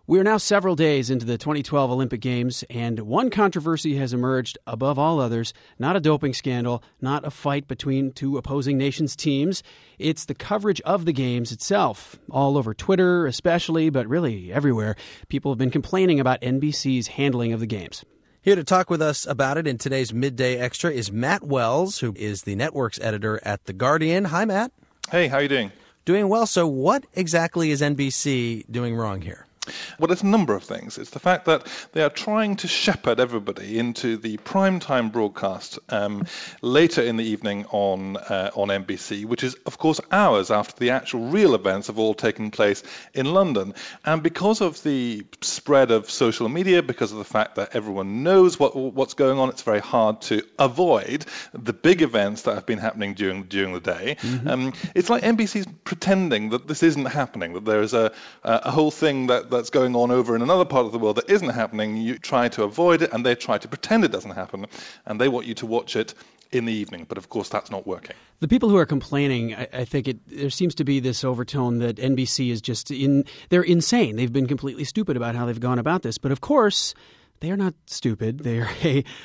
We are now several days into the 2012 Olympic Games, and one controversy has emerged above all others. Not a doping scandal, not a fight between two opposing nations' teams. It's the coverage of the Games itself. All over Twitter especially, but really everywhere, people have been complaining about NBC's handling of the Games. Here to talk with us about it in today's Midday Extra is Matt Wells, who is the network's editor at The Guardian. Hi, Matt. Hey, how are you doing? Doing well. So what exactly is NBC doing wrong here? Well, it's a number of things. It's the fact that they are trying to shepherd everybody into the primetime broadcast later in the evening on NBC, which is, of course, hours after the actual real events have all taken place in London. And because of the spread of social media, because of the fact that everyone knows what's going on, it's very hard to avoid the big events that have been happening during the day. Mm-hmm. It's like NBC's pretending that this isn't happening, that there is a whole thing that's going on over in another part of the world that isn't happening. You try to avoid it, and they try to pretend it doesn't happen, and they want you to watch it in the evening. But of course, that's not working. The people who are complaining, I think there seems to be this overtone that NBC is they're insane. They've been completely stupid about how they've gone about this. But of course, they are not stupid. They are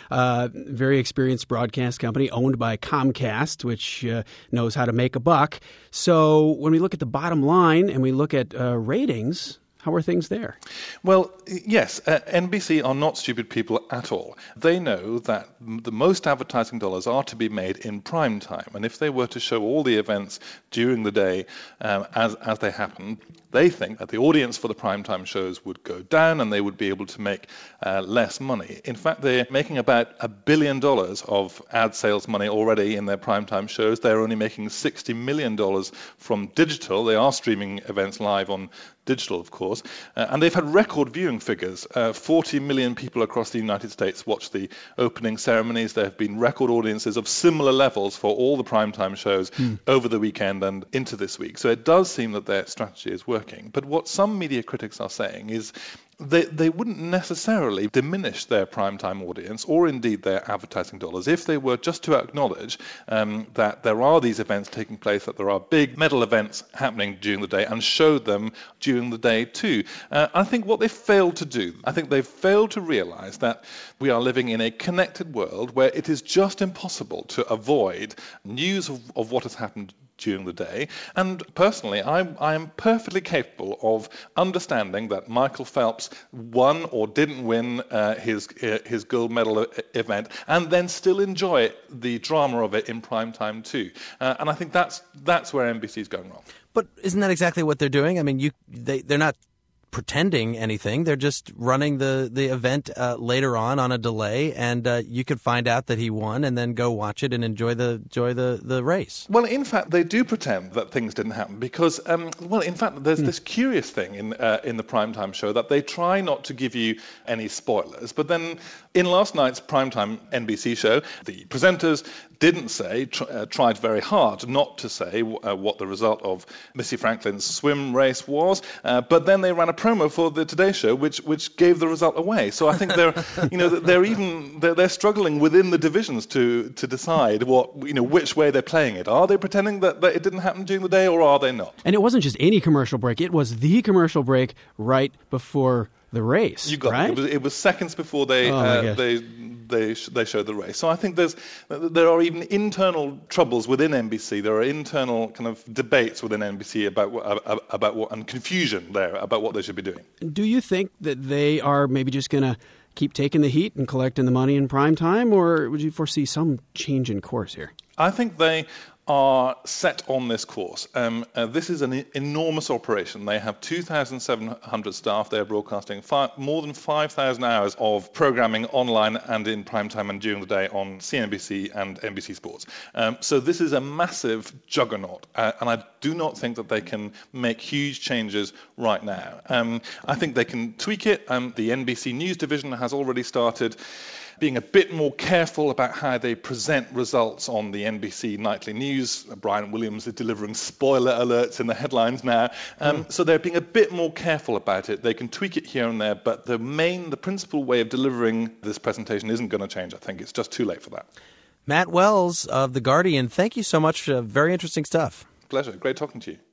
a very experienced broadcast company owned by Comcast, which knows how to make a buck. So when we look at the bottom line and we look at ratings, how are things there? Well, yes, NBC are not stupid people at all. They know that the most advertising dollars are to be made in prime time. And if they were to show all the events during the day as they happen, they think that the audience for the primetime shows would go down and they would be able to make less money. In fact, they're making about $1 billion of ad sales money already in their primetime shows. They're only making $60 million from digital. They are streaming events live on digital, of course, and they've had record viewing figures. 40 million people across the United States watched the opening ceremonies. There have been record audiences of similar levels for all the primetime shows over the weekend and into this week. So it does seem that their strategy is working. But what some media critics are saying is they wouldn't necessarily diminish their primetime audience or indeed their advertising dollars if they were just to acknowledge that there are these events taking place, that there are big medal events happening during the day, and show them during the day too. I think what they failed to do, I think they've failed to realize that we are living in a connected world where it is just impossible to avoid news of what has happened during the day. And personally, I am perfectly capable of understanding that Michael Phelps won or didn't win his gold medal event, and then still enjoy the drama of it in prime time too. And I think that's where NBC's going wrong. But isn't that exactly what they're doing? I mean, they're not pretending anything. They're just running the event later on a delay, and you could find out that he won and then go watch it and enjoy the race. Well, in fact, they do pretend that things didn't happen because, in fact, there's this curious thing in the primetime show that they try not to give you any spoilers. But then in last night's primetime NBC show, the presenters didn't tried very hard not to say what the result of Missy Franklin's swim race was, but then they ran a promo for the Today Show, which gave the result away. So I think they're struggling within the divisions to decide which way they're playing it. Are they pretending that it didn't happen during the day, or are they not? And it wasn't just any commercial break; it was the commercial break right before the race. You got right? It was seconds before they showed the race. So I think there are even internal troubles within NBC. There are internal kind of debates within NBC about what, and confusion there about what they should be doing. Do you think that they are maybe just going to keep taking the heat and collecting the money in prime time, or would you foresee some change in course here? I think they are set on this course. This is an enormous operation. They have 2,700 staff. They are broadcasting more than 5,000 hours of programming online and in prime time and during the day on CNBC and NBC Sports. So this is a massive juggernaut, and I do not think that they can make huge changes right now. I think they can tweak it. The NBC News division has already started being a bit more careful about how they present results on the NBC nightly news. Brian Williams is delivering spoiler alerts in the headlines now. So they're being a bit more careful about it. They can tweak it here and there, but the principal way of delivering this presentation isn't going to change, I think. It's just too late for that. Matt Wells of The Guardian, thank you so much. Very interesting stuff. Pleasure. Great talking to you.